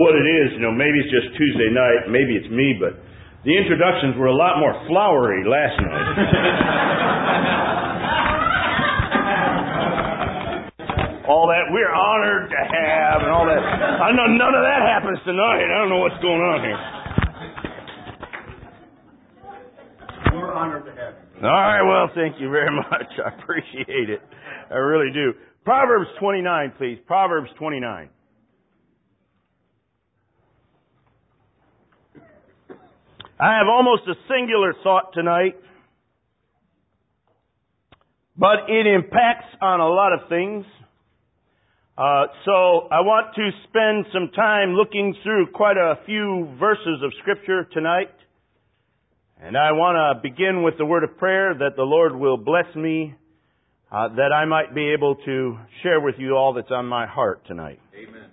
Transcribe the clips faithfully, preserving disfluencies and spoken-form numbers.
What it is, you know, maybe it's just Tuesday night, maybe it's me, but the introductions were a lot more flowery last night. All that we're honored to have and all that. I know none of that happens tonight. I don't know what's going on here. We're honored to have you. All right, well, thank you very much. I appreciate it. I really do. Proverbs twenty-nine, please. Proverbs twenty-nine. I have almost a singular thought tonight, but it impacts on a lot of things. Uh, so I want to spend some time looking through quite a few verses of Scripture tonight. And I want to begin with the word of prayer that the Lord will bless me, uh, that I might be able to share with you all that's on my heart tonight. Amen.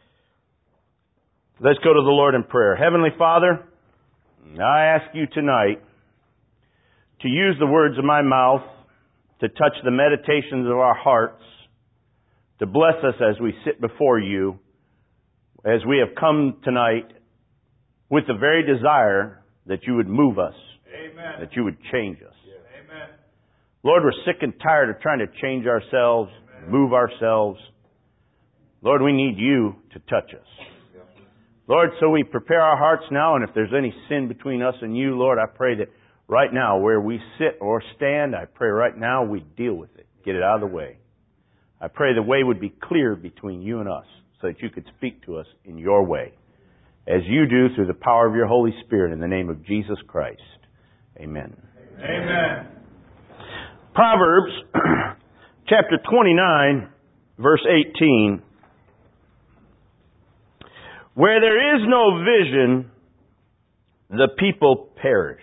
Let's go to the Lord in prayer. Heavenly Father, I ask you tonight to use the words of my mouth to touch the meditations of our hearts, to bless us as we sit before you, as we have come tonight with the very desire that you would move us, Amen. That you would change us. Yes. Amen. Lord, we're sick and tired of trying to change ourselves, Amen. Move ourselves. Lord, we need you to touch us. Lord, so we prepare our hearts now, and if there's any sin between us and you, Lord, I pray that right now, where we sit or stand, I pray right now we deal with it. Get it out of the way. I pray the way would be clear between you and us, so that you could speak to us in your way, as you do through the power of your Holy Spirit, in the name of Jesus Christ. Amen. Amen. Proverbs chapter twenty-nine, verse eighteen. Where there is no vision, the people perish.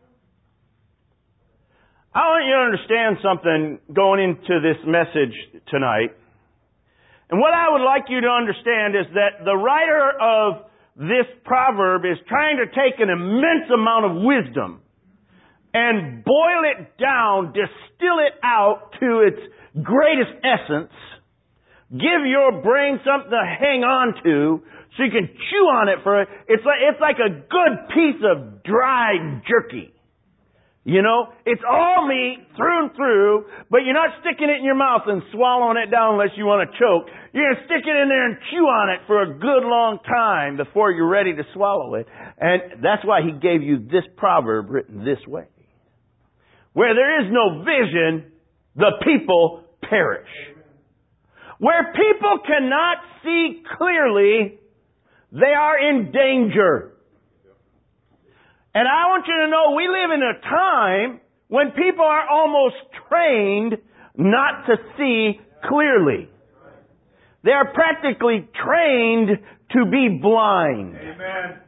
I want you to understand something going into this message tonight. And what I would like you to understand is that the writer of this proverb is trying to take an immense amount of wisdom and boil it down, distill it out to its greatest essence, give your brain something to hang on to so you can chew on it for, it's like, it's like a good piece of dry jerky. You know, it's all meat through and through, but you're not sticking it in your mouth and swallowing it down unless you want to choke. You're going to stick it in there and chew on it for a good long time before you're ready to swallow it. And that's why he gave you this proverb written this way. Where there is no vision, the people perish. Where people cannot see clearly, they are in danger. And I want you to know we live in a time when people are almost trained not to see clearly. They are practically trained to be blind. Amen.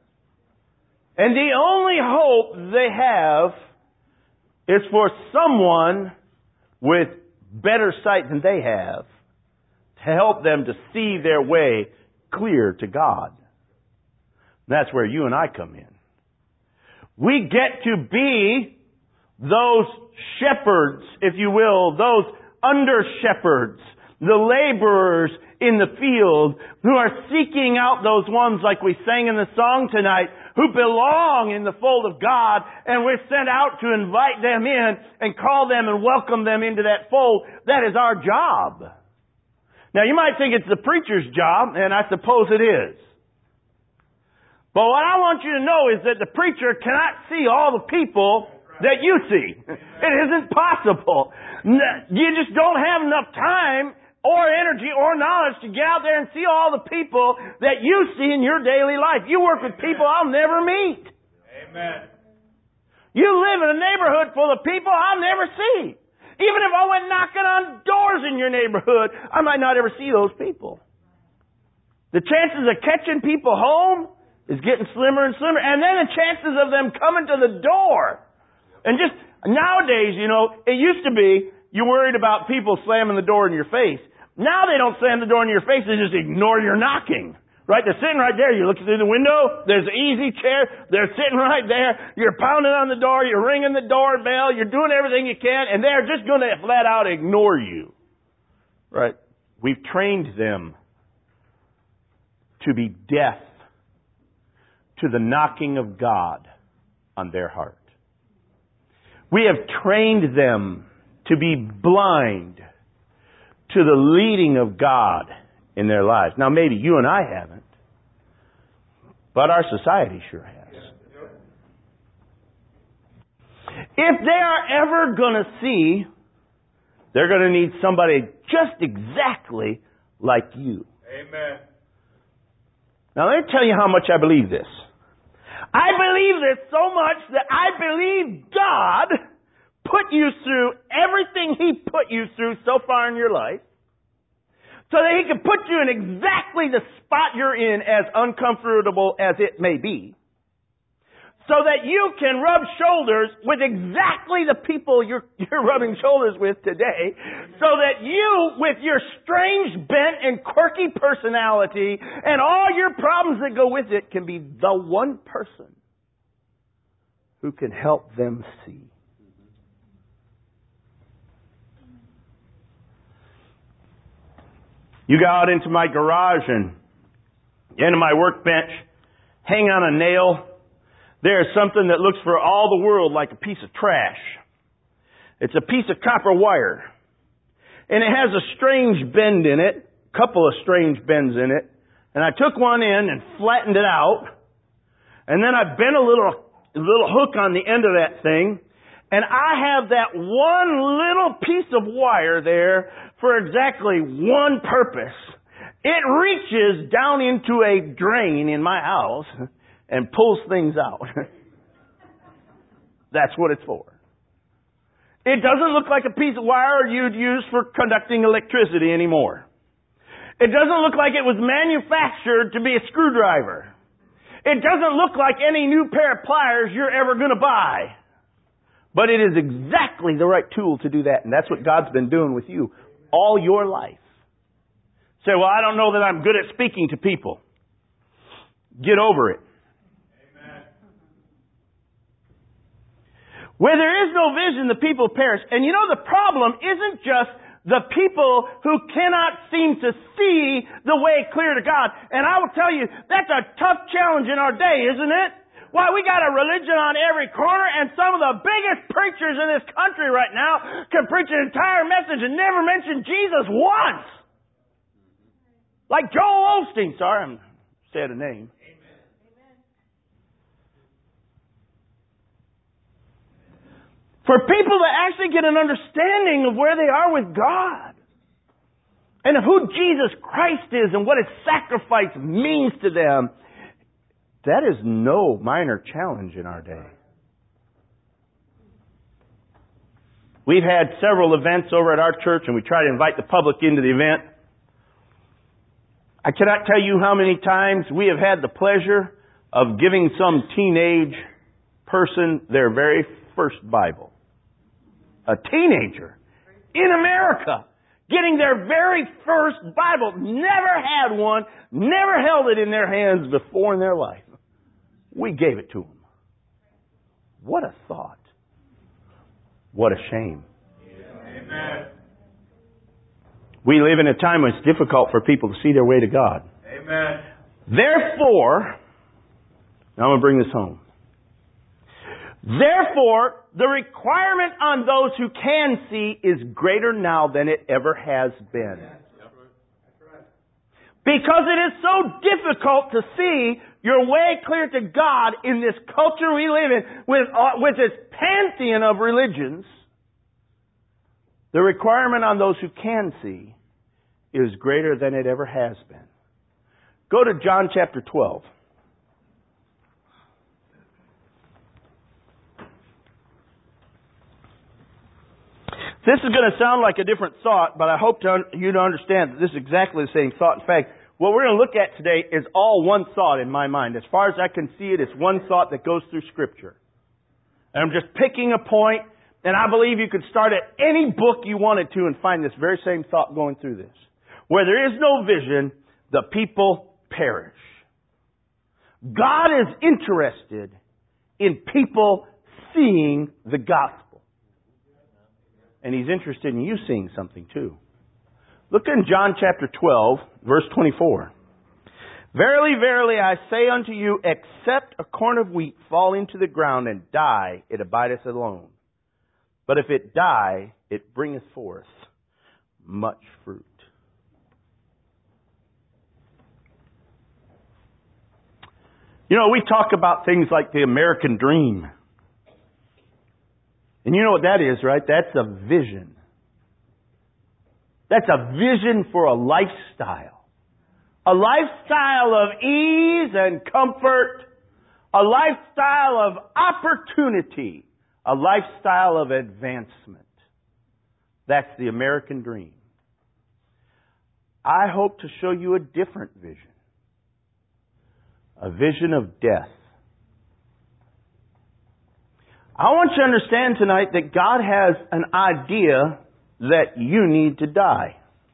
And the only hope they have is for someone with better sight than they have to help them to see their way clear to God. That's where you and I come in. We get to be those shepherds, if you will, those under-shepherds, the laborers in the field who are seeking out those ones like we sang in the song tonight, who belong in the fold of God, and we're sent out to invite them in and call them and welcome them into that fold. That is our job. Now, you might think it's the preacher's job, and I suppose it is. But what I want you to know is that the preacher cannot see all the people that you see. It isn't possible. You just don't have enough time or energy or knowledge to get out there and see all the people that you see in your daily life. You work with people I'll never meet. Amen. You live in a neighborhood full of people I'll never see. Even if I went knocking on doors in your neighborhood, I might not ever see those people. The chances of catching people home is getting slimmer and slimmer. And then the chances of them coming to the door. And just nowadays, you know, it used to be you're worried about people slamming the door in your face. Now they don't slam the door in your face, they just ignore your knocking. Right? They're sitting right there. You're looking through the window. There's an easy chair. They're sitting right there. You're pounding on the door. You're ringing the doorbell. You're doing everything you can. And they're just going to flat out ignore you. Right? We've trained them to be deaf to the knocking of God on their heart. We have trained them to be blind to the leading of God in their lives. Now, maybe you and I haven't, but our society sure has. If they are ever going to see, they're going to need somebody just exactly like you. Amen. Now, let me tell you how much I believe this. I believe this so much that I believe God put you through everything He put you through so far in your life so that He can put you in exactly the spot you're in, as uncomfortable as it may be, so that you can rub shoulders with exactly the people you're, you're rubbing shoulders with today, so that you, with your strange bent and quirky personality and all your problems that go with it, can be the one person who can help them see. You go out into my garage and into my workbench, hang on a nail. There's something that looks for all the world like a piece of trash. It's a piece of copper wire. And it has a strange bend in it, a couple of strange bends in it. And I took one in and flattened it out. And then I bent a little, a little hook on the end of that thing. And I have that one little piece of wire there for exactly one purpose. It reaches down into a drain in my house and pulls things out. That's what it's for. It doesn't look like a piece of wire you'd use for conducting electricity anymore. It doesn't look like it was manufactured to be a screwdriver. It doesn't look like any new pair of pliers you're ever going to buy. But it is exactly the right tool to do that. And that's what God's been doing with you all your life. Say, well, I don't know that I'm good at speaking to people. Get over it. Where there is no vision, the people perish. And you know, the problem isn't just the people who cannot seem to see the way clear to God. And I will tell you, that's a tough challenge in our day, isn't it? Why, we got a religion on every corner, and some of the biggest preachers in this country right now can preach an entire message and never mention Jesus once. Like Joel Osteen. Sorry, I'm said a name. For people to actually get an understanding of where they are with God and of who Jesus Christ is and what His sacrifice means to them, that is no minor challenge in our day. We've had several events over at our church, and we try to invite the public into the event. I cannot tell you how many times we have had the pleasure of giving some teenage person their very first Bible. A teenager in America getting their very first Bible. Never had one, never held it in their hands before in their life. We gave it to them. What a thought. What a shame. Amen. We live in a time when it's difficult for people to see their way to God. Amen. Therefore, now I'm going to bring this home. Therefore, the requirement on those who can see is greater now than it ever has been. Because it is so difficult to see your way clear to God in this culture we live in, with, uh, with this pantheon of religions, the requirement on those who can see is greater than it ever has been. Go to John chapter twelve. This is going to sound like a different thought, but I hope to, you to understand that this is exactly the same thought. In fact, what we're going to look at today is all one thought in my mind. As far as I can see it, it's one thought that goes through Scripture. And I'm just picking a point, and I believe you could start at any book you wanted to and find this very same thought going through this. Where there is no vision, the people perish. God is interested in people seeing the gospel. And He's interested in you seeing something too. Look in John chapter twelve, verse twenty-four. Verily, verily, I say unto you, except a corn of wheat fall into the ground and die, it abideth alone. But if it die, it bringeth forth much fruit. You know, we talk about things like the American dream. And you know what that is, right? That's a vision. That's a vision for a lifestyle. A lifestyle of ease and comfort. A lifestyle of opportunity. A lifestyle of advancement. That's the American dream. I hope to show you a different vision. A vision of death. I want you to understand tonight that God has an idea that you need to die.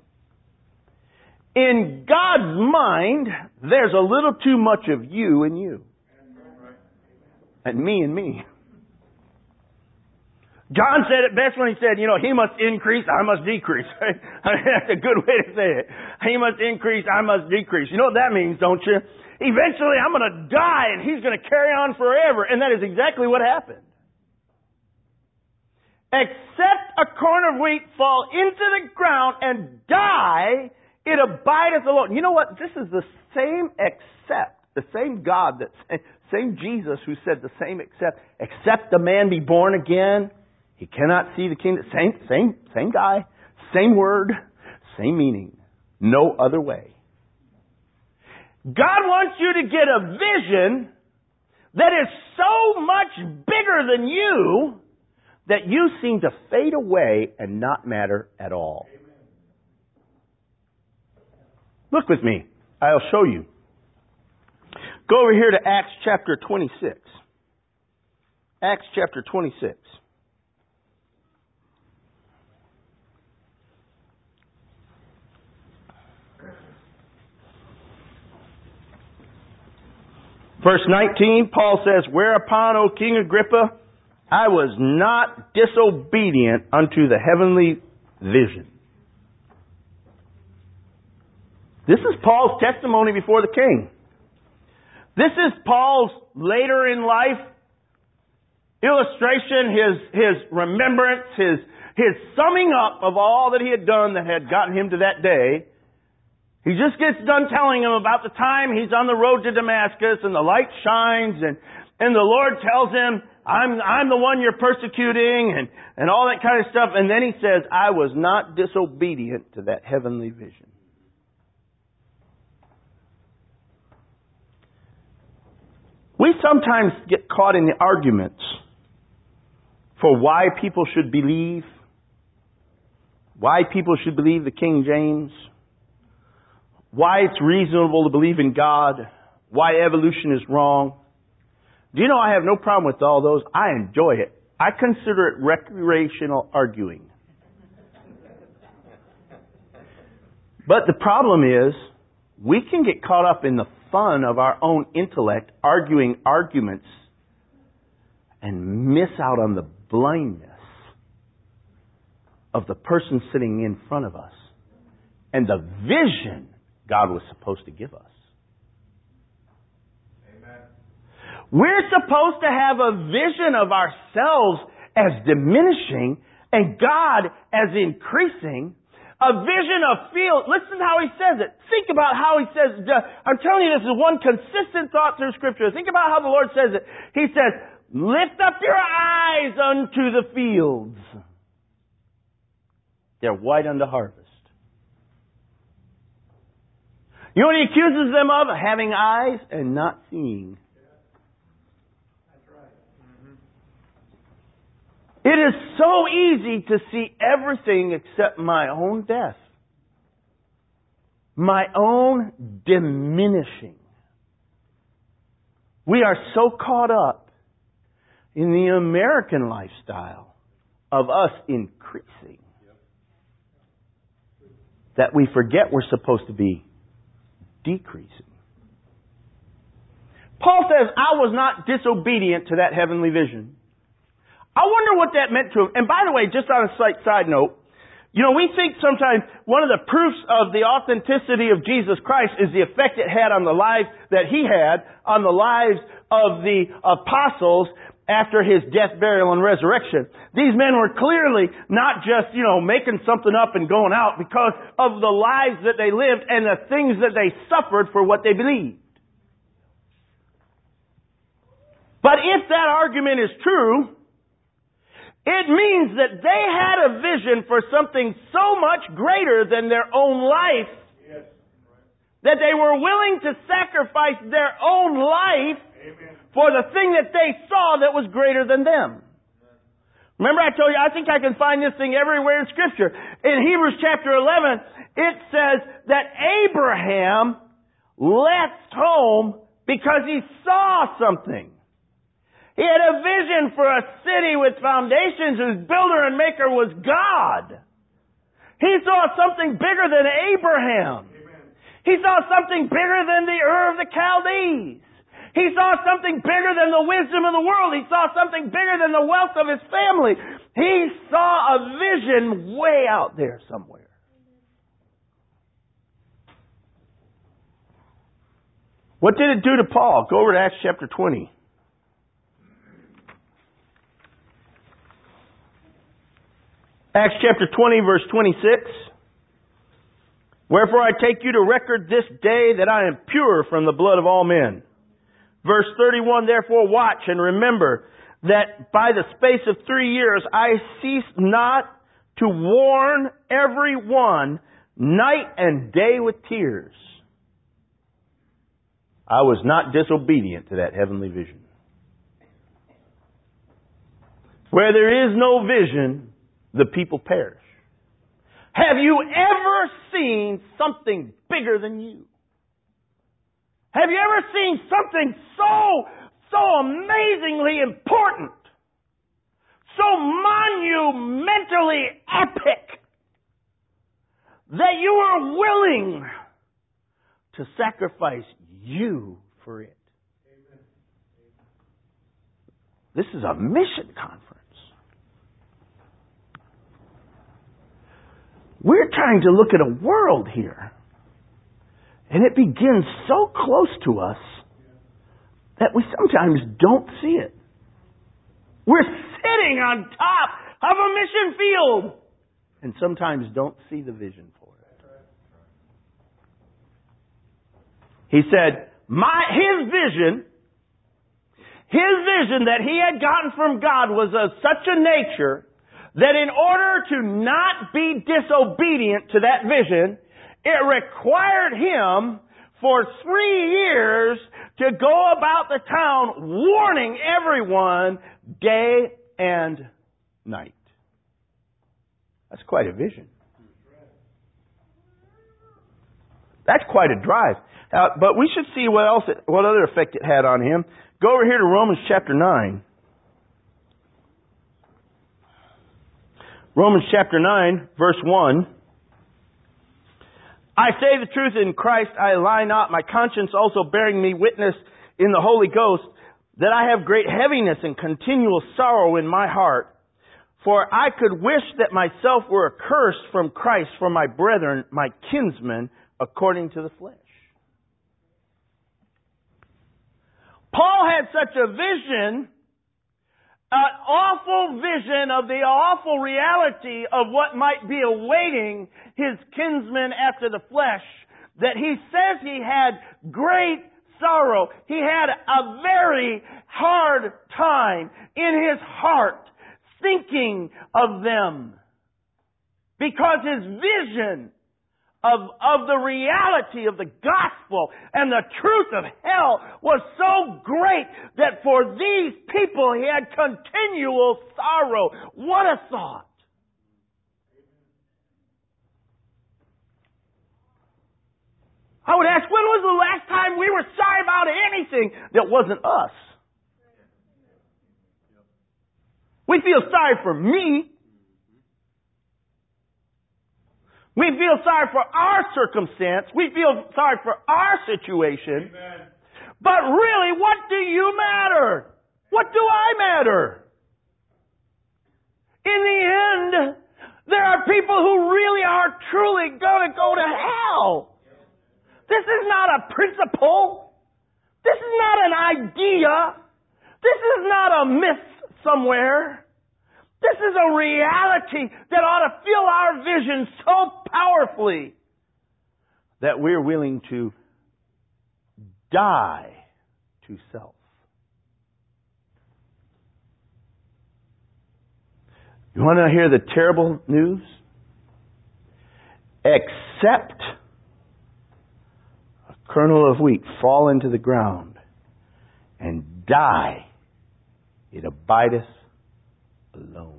In God's mind, there's a little too much of you and you. And me and me. John said it best when he said, you know, he must increase, I must decrease. That's a good way to say it. He must increase, I must decrease. You know what that means, don't you? Eventually I'm going to die and he's going to carry on forever. And that is exactly what happened. Except a corn of wheat fall into the ground and die, it abideth alone. You know what? This is the same except, the same God, that same Jesus who said the same except, except a man be born again, he cannot see the kingdom. Same, same, same guy, same word, same meaning. No other way. God wants you to get a vision that is so much bigger than you that you seem to fade away and not matter at all. Look with me. I'll show you. Go over here to Acts chapter twenty-six. Acts chapter twenty-six. Verse nineteen, Paul says, whereupon, O King Agrippa, I was not disobedient unto the heavenly vision. This is Paul's testimony before the king. This is Paul's later in life illustration, his, his remembrance, his, his summing up of all that he had done that had gotten him to that day. He just gets done telling him about the time he's on the road to Damascus and the light shines and, and the Lord tells him, I'm, I'm the one you're persecuting and, and all that kind of stuff. And then he says, I was not disobedient to that heavenly vision. We sometimes get caught in the arguments for why people should believe, why people should believe the King James, why it's reasonable to believe in God, why evolution is wrong. Do you know I have no problem with all those? I enjoy it. I consider it recreational arguing. But the problem is, we can get caught up in the fun of our own intellect, arguing arguments, and miss out on the blindness of the person sitting in front of us and the vision God was supposed to give us. Amen. We're supposed to have a vision of ourselves as diminishing and God as increasing. A vision of field. Listen how he says it. Think about how he says it. I'm telling you, this is one consistent thought through Scripture. Think about how the Lord says it. He says, lift up your eyes unto the fields. They're white unto harvest. You know what he accuses them of? Having eyes and not seeing. It is so easy to see everything except my own death. My own diminishing. We are so caught up in the American lifestyle of us increasing that we forget we're supposed to be decreasing. Paul says, I was not disobedient to that heavenly vision. I wonder what that meant to him. And by the way, just on a slight side note, You know, we think sometimes one of the proofs of the authenticity of Jesus Christ is the effect it had on the lives that He had, on the lives of the apostles after His death, burial, and resurrection. These men were clearly not just, you know, making something up and going out because of the lives that they lived and the things that they suffered for what they believed. But if that argument is true, it means that they had a vision for something so much greater than their own life yes. that they were willing to sacrifice their own life Amen. For the thing that they saw that was greater than them. Amen. Remember I told you, I think I can find this thing everywhere in Scripture. In Hebrews chapter eleven, it says that Abraham left home because he saw something. He had a vision for a city with foundations whose builder and maker was God. He saw something bigger than Abraham. Amen. He saw something bigger than the Ur of the Chaldees. He saw something bigger than the wisdom of the world. He saw something bigger than the wealth of his family. He saw a vision way out there somewhere. What did it do to Paul? Go over to Acts chapter twenty. Acts chapter twenty, verse twenty-six. Wherefore I take you to record this day that I am pure from the blood of all men. Verse thirty-one, therefore watch and remember that by the space of three years I ceased not to warn every one night and day with tears. I was not disobedient to that heavenly vision. Where there is no vision, the people perish. Have you ever seen something bigger than you? Have you ever seen something so, so amazingly important, so monumentally epic, that you are willing to sacrifice you for it? Amen. This is a mission conference. We're trying to look at a world here. And it begins so close to us that we sometimes don't see it. We're sitting on top of a mission field and sometimes don't see the vision for it. He said, my, his vision, his vision that he had gotten from God was of such a nature that in order to not be disobedient to that vision, it required him for three years to go about the town warning everyone day and night. That's quite a vision. That's quite a drive. Uh, but we should see what else, it, what other effect it had on him. Go over here to Romans chapter nine. Romans chapter nine, verse one. I say the truth in Christ, I lie not, my conscience also bearing me witness in the Holy Ghost, that I have great heaviness and continual sorrow in my heart. For I could wish that myself were accursed from Christ for my brethren, my kinsmen, according to the flesh. Paul had such a vision, an awful vision of the awful reality of what might be awaiting his kinsmen after the flesh, that he says he had great sorrow. He had a very hard time in his heart thinking of them, because his vision of, of the reality of the gospel and the truth of hell was so great that for these people he had continual sorrow. What a thought! I would ask, when was the last time we were sorry about anything that wasn't us? We feel sorry for me. We feel sorry for our circumstance. We feel sorry for our situation. Amen. But really, what do you matter? What do I matter? In the end, there are are people who really are truly going to go to hell. This is not a principle. This is not an idea. This is not a myth somewhere. This is a reality that ought to fill our vision so powerfully that we're willing to die to self. You want to hear the terrible news? Except a kernel of wheat fall into the ground and die, it abideth alone.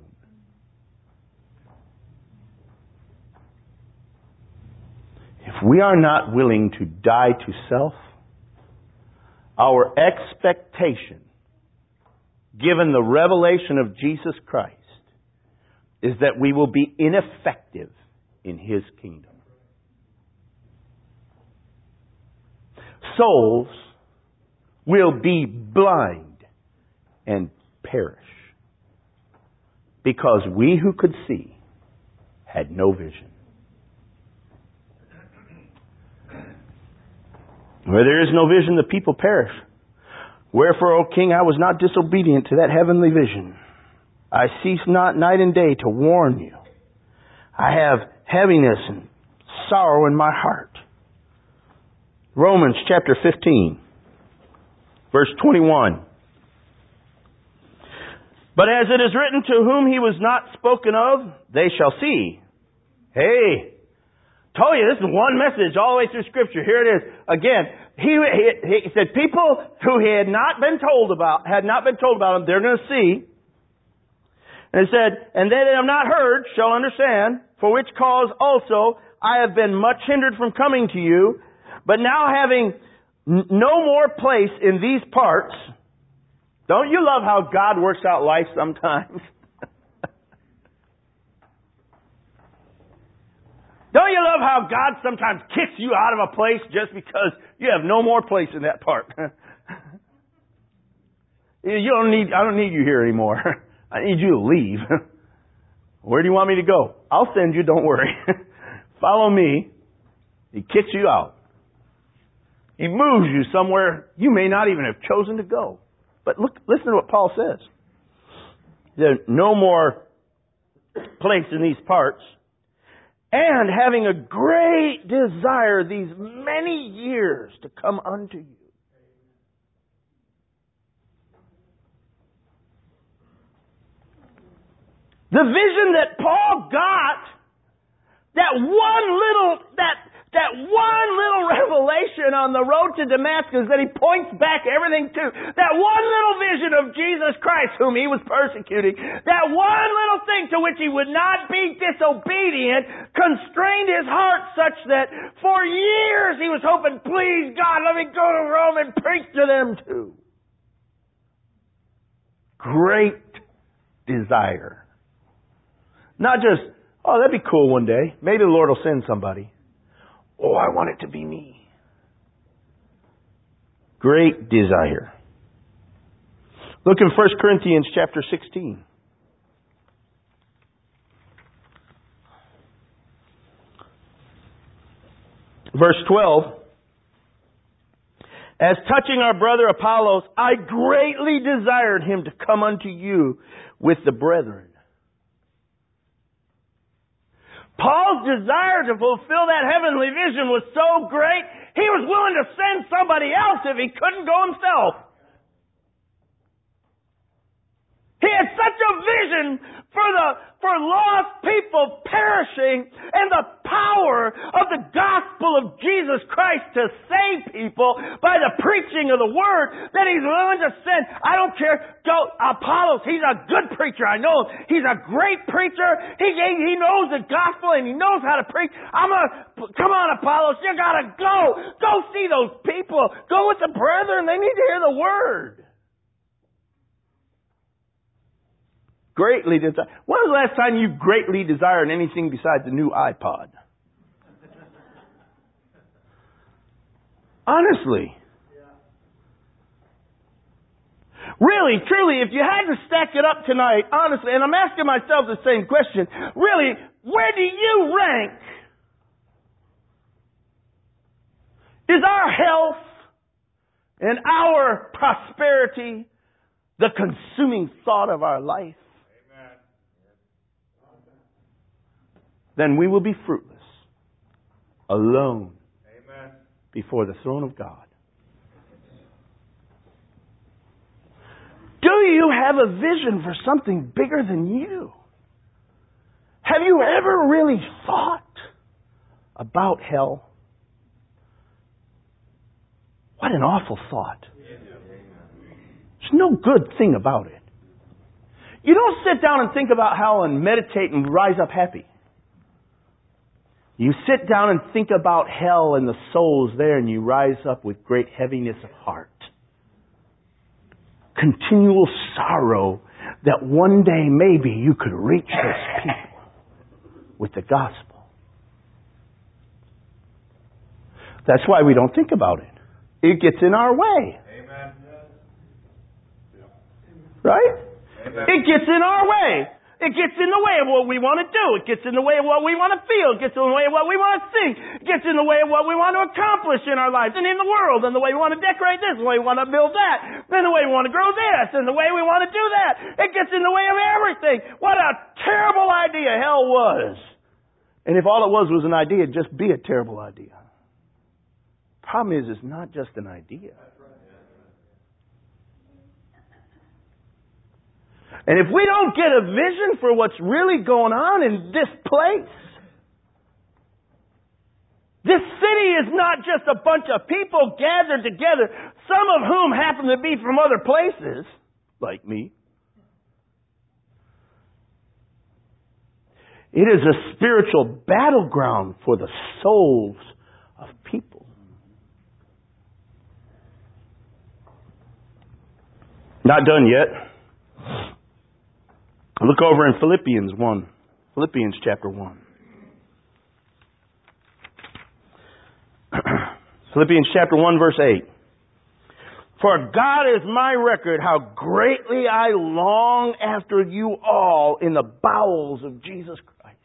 If we are not willing to die to self, our expectation, given the revelation of Jesus Christ, is that we will be ineffective in His kingdom. Souls will be blind and perish because we who could see had no vision. Where there is no vision, the people perish. Wherefore, O King, I was not disobedient to that heavenly vision. I cease not night and day to warn you. I have heaviness and sorrow in my heart. Romans chapter fifteen, verse twenty-one. But as it is written, to whom He was not spoken of, they shall see. Hey, told you this is one message all the way through Scripture. Here it is. Again, he, he, he said people who he had not been told about, had not been told about Him, they're going to see. And it said, and they that have not heard shall understand, for which cause also I have been much hindered from coming to you, but now having n- no more place in these parts. Don't you love how God works out life sometimes? Don't you love how God sometimes kicks you out of a place just because you have no more place in that part? You don't need, I don't need you here anymore. I need you to leave. Where do you want me to go? I'll send you, don't worry. Follow me. He kicks you out. He moves you somewhere you may not even have chosen to go. But look, listen to what Paul says. There's no more place in these parts. And having a great desire these many years to come unto you. The vision that Paul got, that one little, that, that one little revelation on the road to Damascus that he points back everything to, that one little vision of Jesus Christ whom he was persecuting, that one little thing to which he would not be disobedient, constrained his heart such that for years he was hoping, please God, let me go to Rome and preach to them too. Great desire. Not just, oh, that'd be cool one day. Maybe the Lord will send somebody. Oh, I want it to be me. Great desire. Look in First Corinthians chapter sixteen. Verse twelve. As touching our brother Apollos, I greatly desired him to come unto you with the brethren. Paul's desire to fulfill that heavenly vision was so great, he was willing to send somebody else if he couldn't go himself. He had such a vision for the for lost people perishing and the power of the gospel of Jesus Christ to save people by the preaching of the word that he's willing to send. I don't care. Go Apollos. He's a good preacher. I know him. He's a great preacher. He he knows the gospel and he knows how to preach. I'm gonna come on, Apollos. You gotta go. Go see those people. Go with the brethren. They need to hear the word. Greatly desire. When was the last time you greatly desired anything besides a new iPod? Honestly. Really, truly, if you had to stack it up tonight, honestly, and I'm asking myself the same question, really, Where do you rank? Is our health and our prosperity the consuming thought of our life? Amen. Then we will be fruitless, alone, Amen. before the throne of God. Do you have a vision for something bigger than you? Have you ever really thought about hell? What an awful thought. There's no good thing about it. You don't sit down and think about hell and meditate and rise up happy. You sit down and think about hell and the souls there, and you rise up with great heaviness of heart. Continual sorrow that one day maybe you could reach those people with the gospel. That's why we don't think about it. It gets in our way. Amen. Right? Amen. It gets in our way. It gets in the way of what we want to do. It gets in the way of what we want to feel. It gets in the way of what we want to think. It gets in the way of what we want to accomplish in our lives and in the world, and the way we want to decorate this, and the way we want to build that, and the way we want to grow this, and the way we want to do that. It gets in the way of everything. What a terrible idea hell was. And if all it was was an idea, it'd just be a terrible idea. Problem is, it's not just an idea. And if we don't get a vision for what's really going on in this place, this city is not just a bunch of people gathered together, some of whom happen to be from other places, like me. It is a spiritual battleground for the souls of people. Not done yet. Look over in Philippians one. Philippians chapter one. Philippians chapter one verse eight. For God is my record how greatly I long after you all in the bowels of Jesus Christ.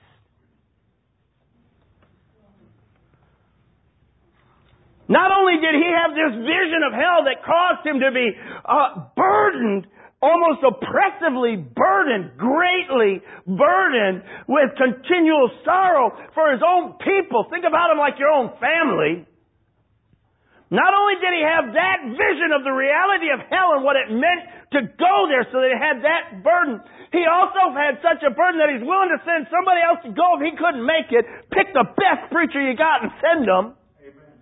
Not only did he have this vision of hell that caused him to be uh, burdened, almost oppressively burdened, greatly burdened with continual sorrow for his own people. Think about him like your own family. Not only did he have that vision of the reality of hell and what it meant to go there so that he had that burden, he also had such a burden that he's willing to send somebody else to go if he couldn't make it. Pick the best preacher you got and send them. Amen.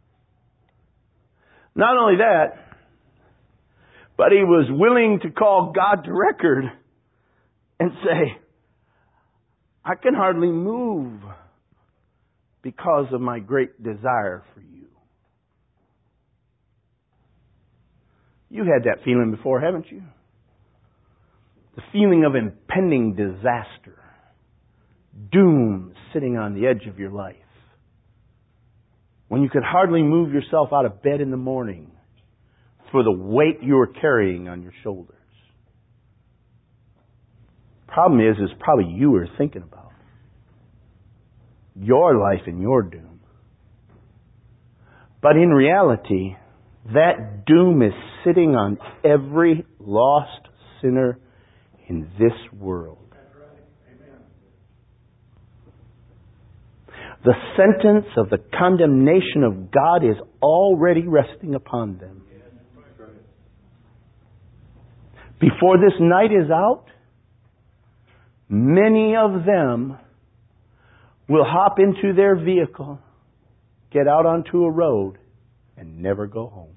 Not only that, but he was willing to call God to record and say, I can hardly move because of my great desire for you. You had that feeling before, haven't you? The feeling of impending disaster, doom sitting on the edge of your life. When you could hardly move yourself out of bed in the morning for the weight you were carrying on your shoulders. Problem is, is probably you were thinking about your life and your doom. But in reality, that doom is sitting on every lost sinner in this world. The sentence of the condemnation of God is already resting upon them. Before this night is out, many of them will hop into their vehicle, get out onto a road, and never go home.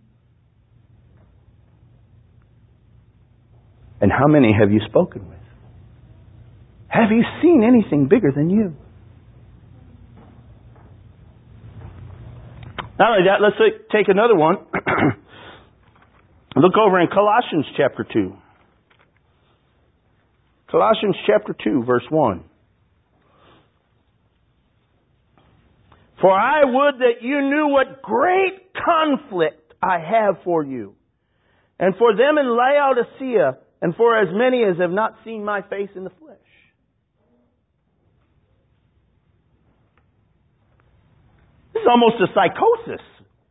And how many have you spoken with? Have you seen anything bigger than you? Not only that, let's take another one. Look over in Colossians chapter two. Colossians chapter two, verse one. For I would that you knew what great conflict I have for you, and for them in Laodicea, and for as many as have not seen my face in the flesh. is almost a psychosis.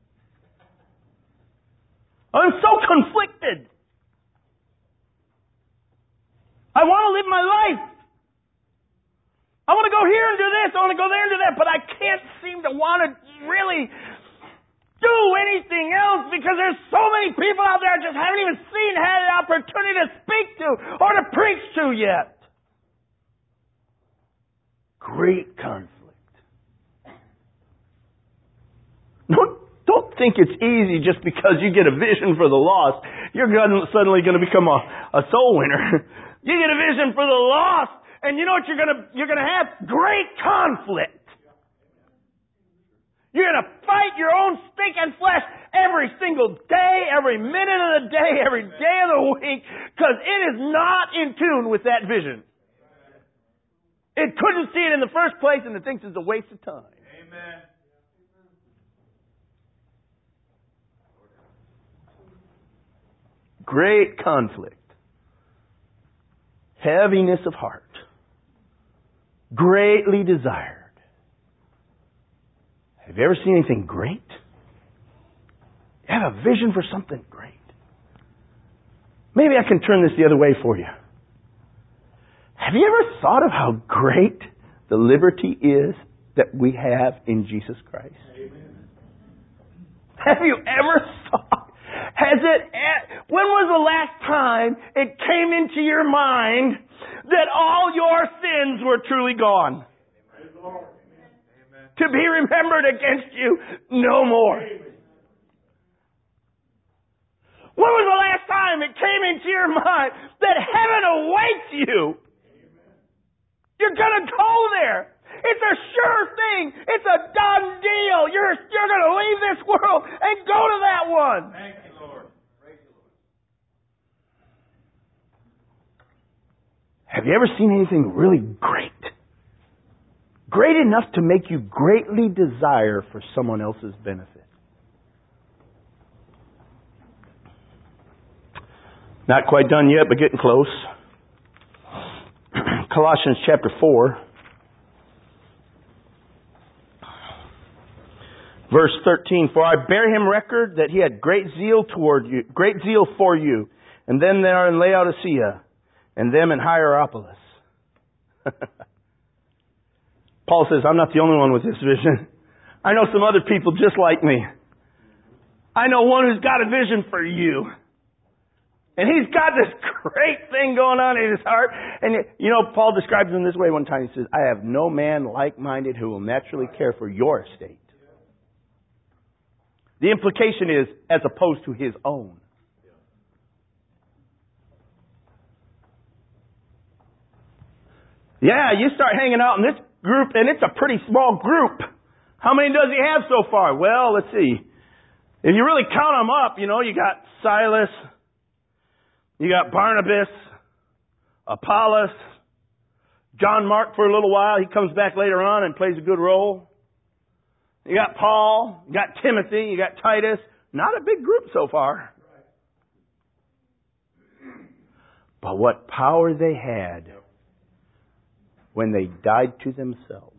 I'm so conflicted. I want to live my life. I want to go here and do this. I want to go there and do that. But I can't seem to want to really do anything else because there's so many people out there I just haven't even seen, had an opportunity to speak to or to preach to yet. Great conflict. Don't, don't think it's easy just because you get a vision for the lost. You're suddenly going to become a, a soul winner. You get a vision for the lost, and you know what you're going to you're going to have? Great conflict. You're going to fight your own stinking flesh every single day, every minute of the day, every day of the week, because it is not in tune with that vision. It couldn't see it in the first place, and it thinks it's a waste of time. Amen. Great conflict. Heaviness of heart. Greatly desired. Have you ever seen anything great? You have a vision for something great. Maybe I can turn this the other way for you. Have you ever thought of how great the liberty is that we have in Jesus Christ? Amen. Have you ever thought? Has it? When was the last time it came into your mind that all your sins were truly gone? Amen. To be remembered against you no more. When was the last time it came into your mind that heaven awaits you? You're going to go there. It's a sure thing. It's a done deal. You're, you're going to leave this world and go to that one. Thank you, Lord. Praise you, Lord. Have you ever seen anything really great? Great enough to make you greatly desire for someone else's benefit. Not quite done yet, but getting close. Colossians chapter four. Verse thirteen, for I bear him record that he had great zeal toward you, great zeal for you, and them that are in Laodicea, and them in Hierapolis. Paul says, I'm not the only one with this vision. I know some other people just like me. I know one who's got a vision for you. And he's got this great thing going on in his heart. And, you know, Paul describes him this way one time. He says, I have no man like-minded who will naturally care for your estate. The implication is, as opposed to his own. Yeah, you start hanging out in this group, and it's a pretty small group. How many does he have so far? Well, let's see. If you really count them up, you know, you got Silas, you got Barnabas, Apollos, John Mark for a little while. He comes back later on and plays a good role. You got Paul, you got Timothy, you got Titus. Not a big group so far. But what power they had when they died to themselves.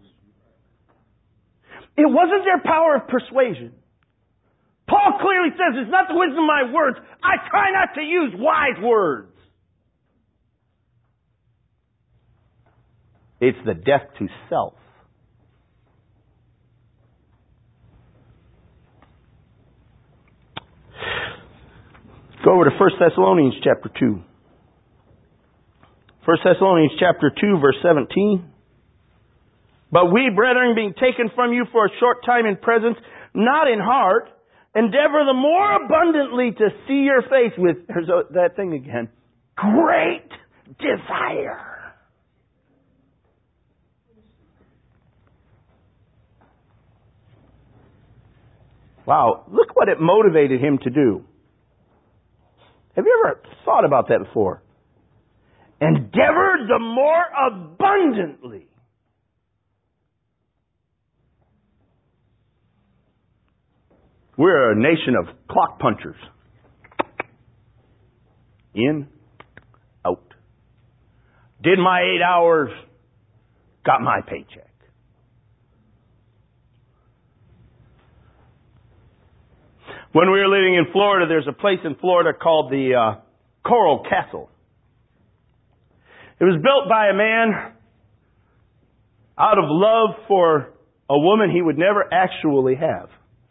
It wasn't their power of persuasion. Paul clearly says, it's not the wisdom of my words. I try not to use wise words. It's the death to self. Go over to First Thessalonians chapter two. First Thessalonians chapter two, verse seventeen. But we, brethren, being taken from you for a short time in presence, not in heart, endeavor the more abundantly to see your face with, there's that thing again, great desire. Wow, look what it motivated him to do. Have you ever thought about that before? Endeavor the more abundantly. We're a nation of clock punchers. In, out. Did my eight hours, got my paycheck. When we were living in Florida, there's a place in Florida called the uh, Coral Castle. It was built by a man out of love for a woman he would never actually have,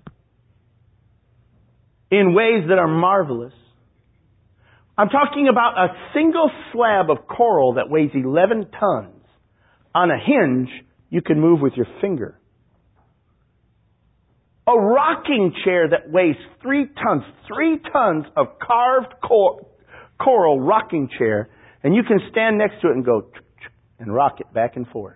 in ways that are marvelous. I'm talking about a single slab of coral that weighs eleven tons. On a hinge, you can move with your finger. A rocking chair that weighs three tons. Three tons of carved cor- coral rocking chair. And you can stand next to it and go and rock it back and forth.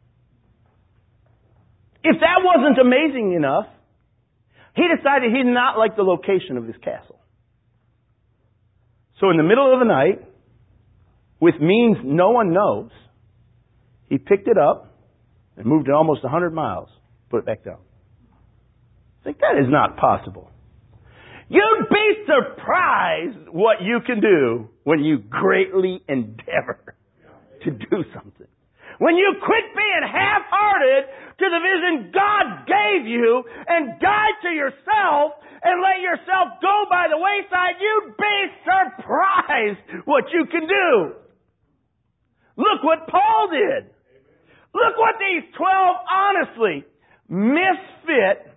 If that wasn't amazing enough, he decided he did not like the location of this castle. So in the middle of the night, with means no one knows, he picked it up and moved it almost one hundred miles, put it back down. I think that is not possible. You'd be surprised what you can do when you greatly endeavor to do something. When you quit being half-hearted to the vision God gave you and die to yourself and let yourself go by the wayside, you'd be surprised what you can do. Look what Paul did. Look what these twelve, honestly, misfit,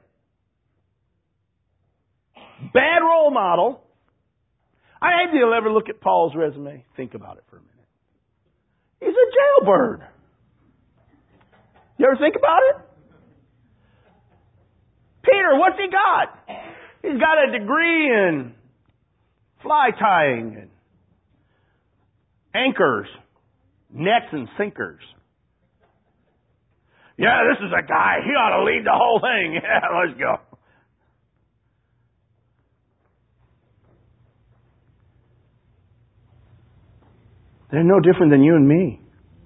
bad role model. I maybe you'll ever look at Paul's resume. Think about it for a minute. He's a jailbird. You ever think about it? Peter, what's he got? He's got a degree in fly tying and anchors, nets and sinkers. Yeah, this is a guy. He ought to lead the whole thing. Yeah, let's go. They're no different than you and me.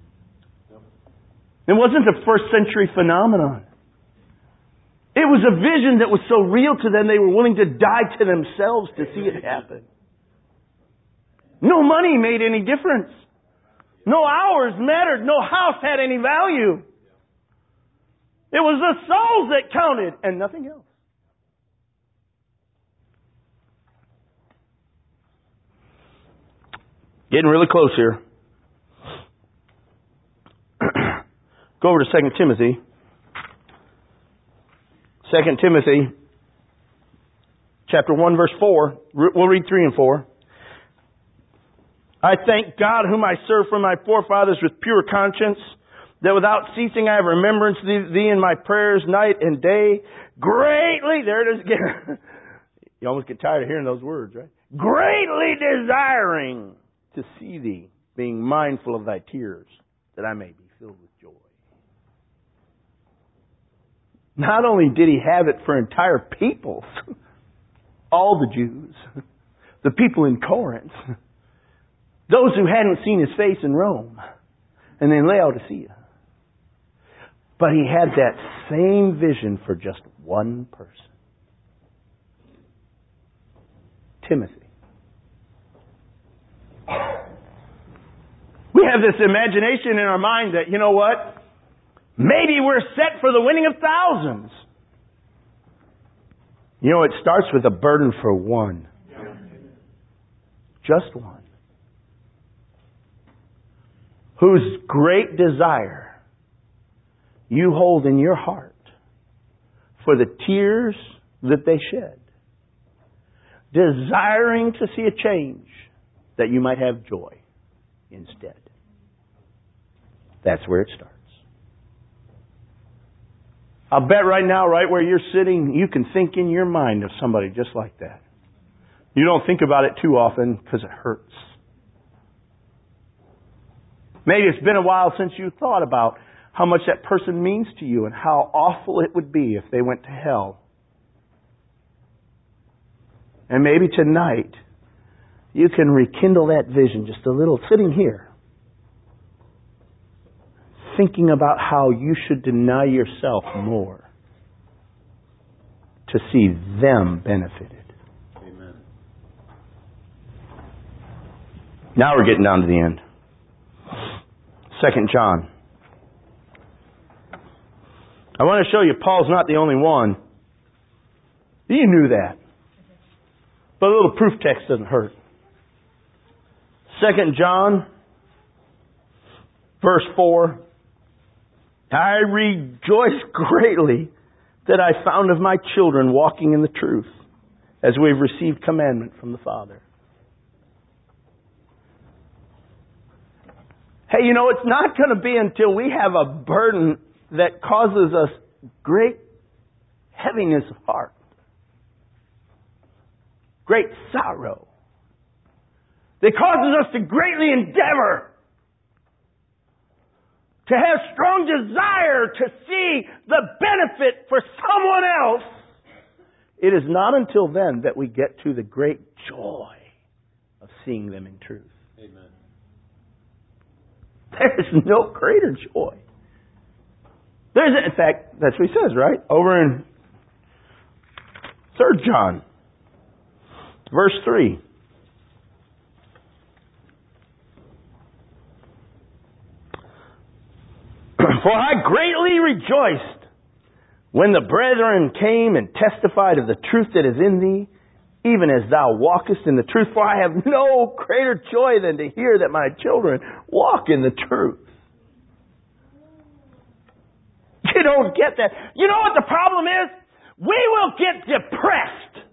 It wasn't a first century phenomenon. It was a vision that was so real to them they were willing to die to themselves to see it happen. No money made any difference. No hours mattered. No house had any value. It was the souls that counted and nothing else. Getting really close here. Go over to Second Timothy. Second Timothy, chapter one, verse four. We'll read three and four. I thank God whom I serve from my forefathers with pure conscience, that without ceasing I have remembrance of thee in my prayers night and day, greatly, there it is again. You almost get tired of hearing those words, right? Greatly desiring to see thee, being mindful of thy tears, that I may be filled with joy. Not only did he have it for entire peoples, all the Jews, the people in Corinth, those who hadn't seen his face in Rome, and then Laodicea. But he had that same vision for just one person. Timothy. We have this imagination in our mind that, you know what? Maybe we're set for the winning of thousands. You know, it starts with a burden for one. Just one. Whose great desire you hold in your heart for the tears that they shed. Desiring to see a change that you might have joy instead. That's where it starts. I'll bet right now, right where you're sitting, you can think in your mind of somebody just like that. You don't think about it too often because it hurts. Maybe it's been a while since you thought about how much that person means to you and how awful it would be if they went to hell. And maybe tonight you can rekindle that vision just a little, sitting here, thinking about how you should deny yourself more to see them benefited. Amen. Now we're getting down to the end. Second John. I want to show you Paul's not the only one. You knew that. But a little proof text doesn't hurt. Second John, verse four. I rejoice greatly that I found of my children walking in the truth, as we have received commandment from the Father. Hey, you know, it's not going to be until we have a burden that causes us great heaviness of heart, great sorrow, that causes us to greatly endeavor to have strong desire to see the benefit for someone else. It is not until then that we get to the great joy of seeing them in truth. Amen. There is no greater joy. There's, in fact, that's what he says, right? Over in Third John, verse three. For I greatly rejoiced when the brethren came and testified of the truth that is in thee, even as thou walkest in the truth. For I have no greater joy than to hear that my children walk in the truth. You don't get that. You know what the problem is? We will get depressed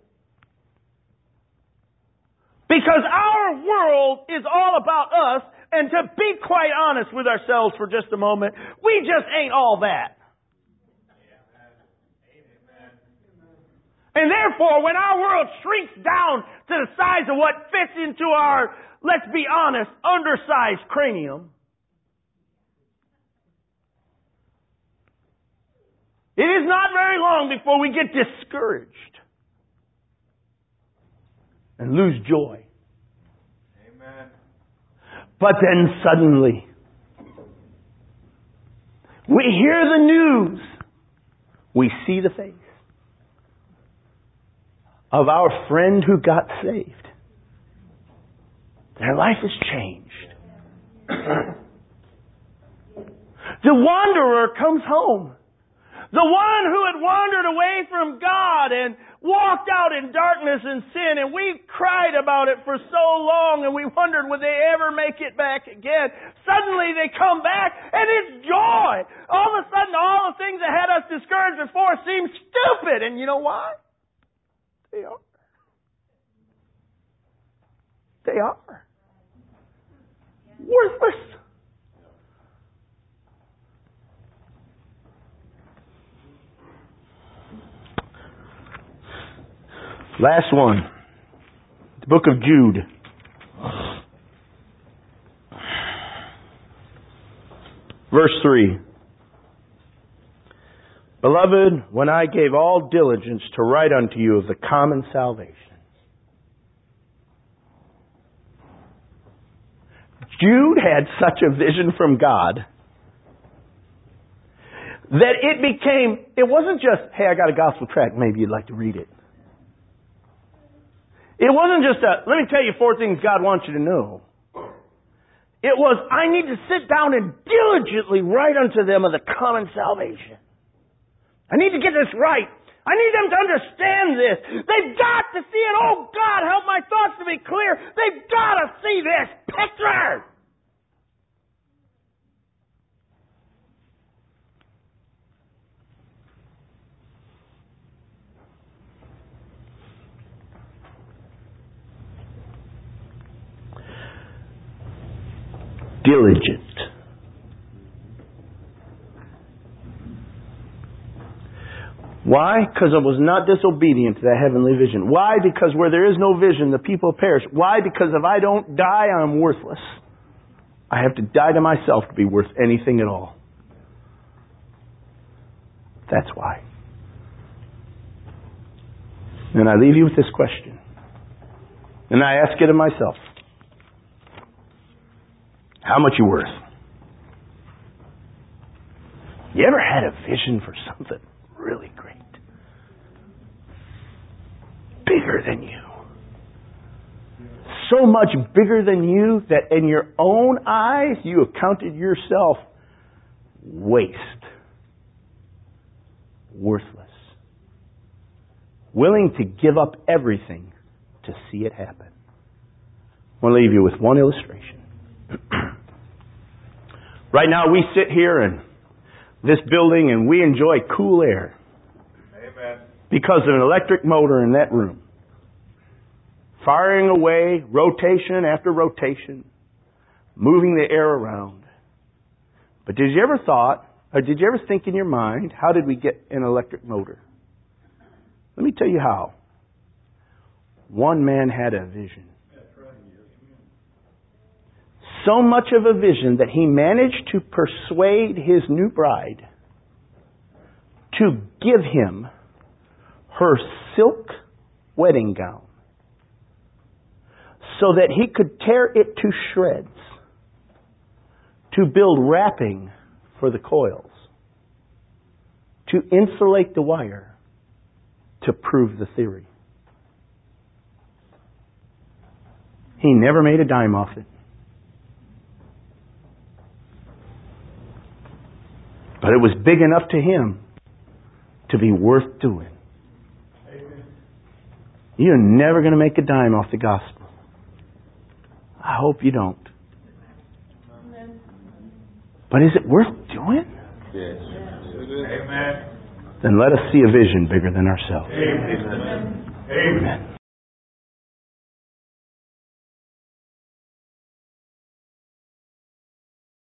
because our world is all about us. And to be quite honest with ourselves for just a moment, we just ain't all that. And therefore, when our world shrinks down to the size of what fits into our, let's be honest, undersized cranium, it is not very long before we get discouraged and lose joy. Amen. But then suddenly, we hear the news. We see the face of our friend who got saved. Their life has changed. The wanderer comes home. The one who had wandered away from God and walked out in darkness and sin, and we cried about it for so long, and we wondered would they ever make it back again. Suddenly they come back, and it's joy. All of a sudden, all the things that had us discouraged before seem stupid. And you know why? They are. They are. Worthless. Last one. The book of Jude. Verse three. Beloved, when I gave all diligence to write unto you of the common salvation. Jude had such a vision from God that it became, it wasn't just, hey, I got a gospel tract, maybe you'd like to read it. It wasn't just a, let me tell you four things God wants you to know. It was, I need to sit down and diligently write unto them of the common salvation. I need to get this right. I need them to understand this. They've got to see it. Oh, God, help my thoughts to be clear. They've got to see this picture. Diligent. Why? Because I was not disobedient to that heavenly vision. Why? Because where there is no vision, the people perish. Why? Because if I don't die, I'm worthless. I have to die to myself to be worth anything at all. That's why. And I leave you with this question. And I ask it of myself. How much you worth? You ever had a vision for something really great? Bigger than you. So much bigger than you that in your own eyes you have counted yourself waste. Worthless. Willing to give up everything to see it happen. I want to leave you with one illustration. Right now we sit here in this building and we enjoy cool air. Amen. Because of an electric motor in that room. Firing away, rotation after rotation, moving the air around. But did you ever thought, or did you ever think in your mind, how did we get an electric motor? Let me tell you how. One man had a vision. So much of a vision that he managed to persuade his new bride to give him her silk wedding gown so that he could tear it to shreds to build wrapping for the coils, to insulate the wire, to prove the theory. He never made a dime off it. But it was big enough to him to be worth doing. Amen. You're never going to make a dime off the gospel. I hope you don't. Amen. But is it worth doing? Yes. Amen. Then let us see a vision bigger than ourselves. Amen. Amen.